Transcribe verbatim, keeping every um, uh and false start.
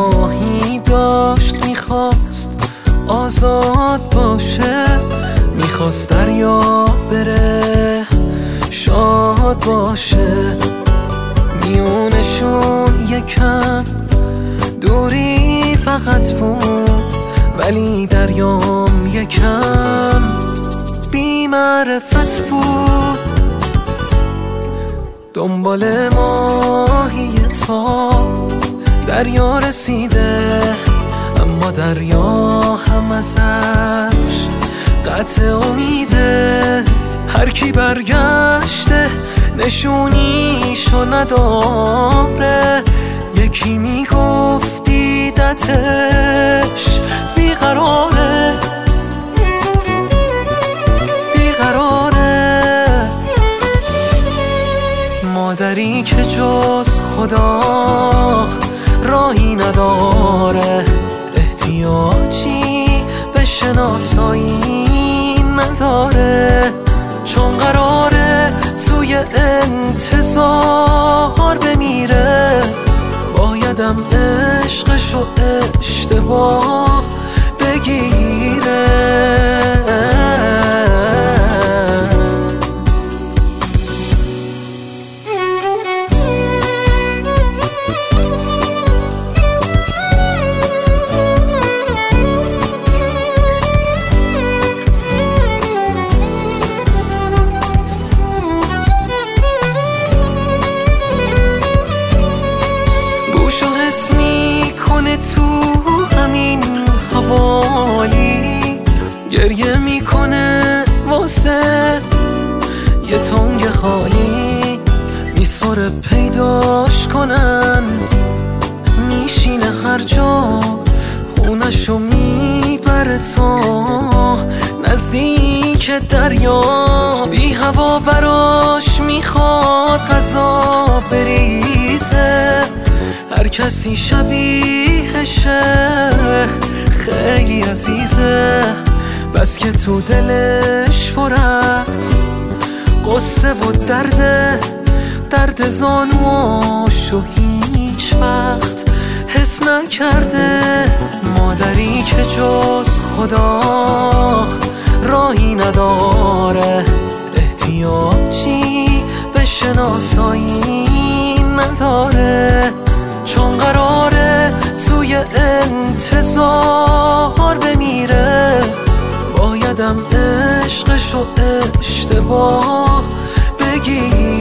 ماهی داشت میخواست آزاد باشه، میخواست دریا بره شاد باشه. میونشون یکم دوری فقط بود، ولی دریام یکم بی معرفت بود. دنبال ماهی تا دریا رسیده، اما دریا هم ازش قطع امیده. هر کی برگشته نشونیشو نداره، یکی میگفت دیدتش بیقراره بیقراره. مادری که جز خدا راهی نداره، احتیاجی به شناسایی نداره. چون قراره توی انتظار بمیره، بایدم عشقشو اشتباه بگیره. بوشو حس میکنه تو همین حوالی، گریه میکنه واسه یه تنگ خالی. میسپاره پیداش کنن، میشینه هر جا، خونشو میبره تا نزدیک دریا. بی هوا براش میخواد غذا بریزه، هر کسی شبیهشه خیلی عزیزه. بس که تو دلش پر از قصه و درده، درد زانواشو هیچ وقت حس نکرده. مادری که جز خدا راهی نداره، احتیاجی به شناسایی نداره. چون قراره توی انتظار بمیره، بایدم عشقشو اشتباه بگیره.